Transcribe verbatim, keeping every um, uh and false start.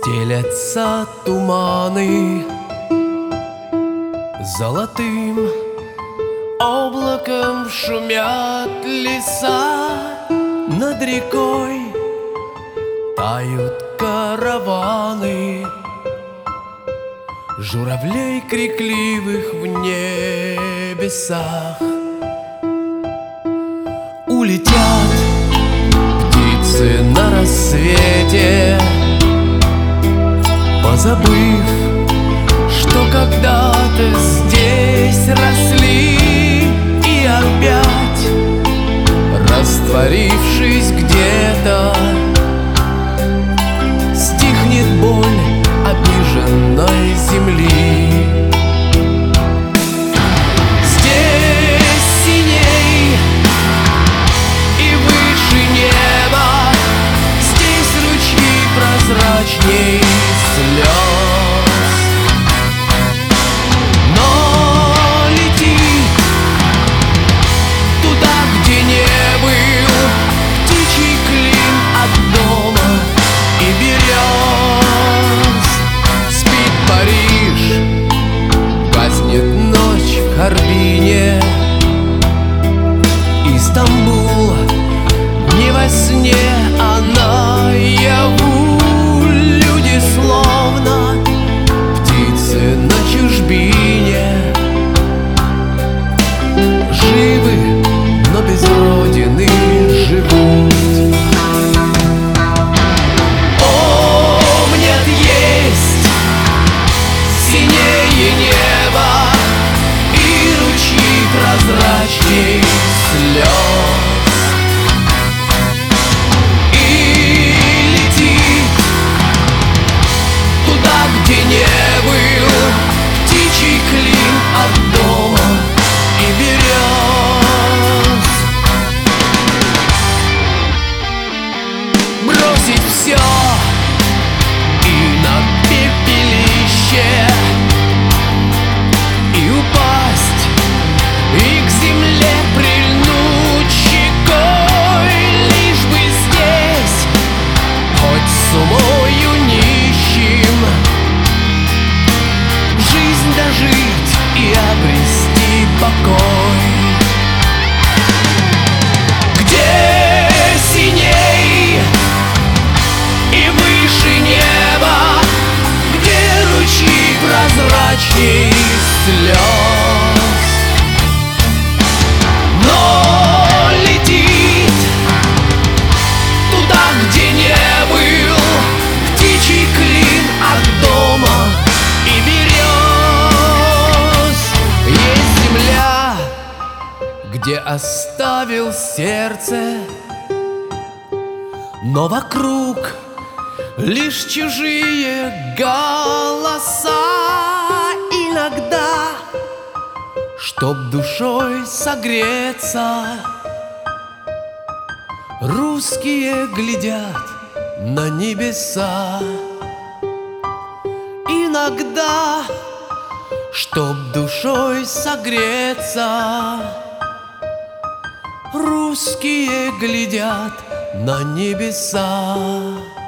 Стелятся туманы золотым облаком, шумят леса над рекой, тают караваны журавлей крикливых в небесах. Улетят птицы на рассвете, позабыв, что когда-то здесь росли, и опять, растворившись где-то, стихнет боль обиженной земли. Здесь синей и выше неба, здесь ручьи прозрачней слез. Но летит туда, где не был птичий клин от дома и берез. Спит Париж, гаснет ночь в Харбине, и Стамбул не во сне, а наяву. Люди словно птицы на чужбине, живы, но без родины живут. О, нет, есть синее небо и ручьи прозрачней слез. Где не был птичий клин от дома и берез. Бросить все и на пепелище, и упасть, и к земле прильнуть щекой, лишь бы здесь хоть с умою нищим жизнь дожить и обрести покой. Где синей и выше неба, где ручьи прозрачней слез. Но летит туда, где не был птичий клин от дома и берез. Есть земля, где оставил сердце, но вокруг лишь чужие голоса. Иногда, чтоб душой согреться, русские глядят на небеса. Иногда, чтоб душой согреться, русские глядят на небеса.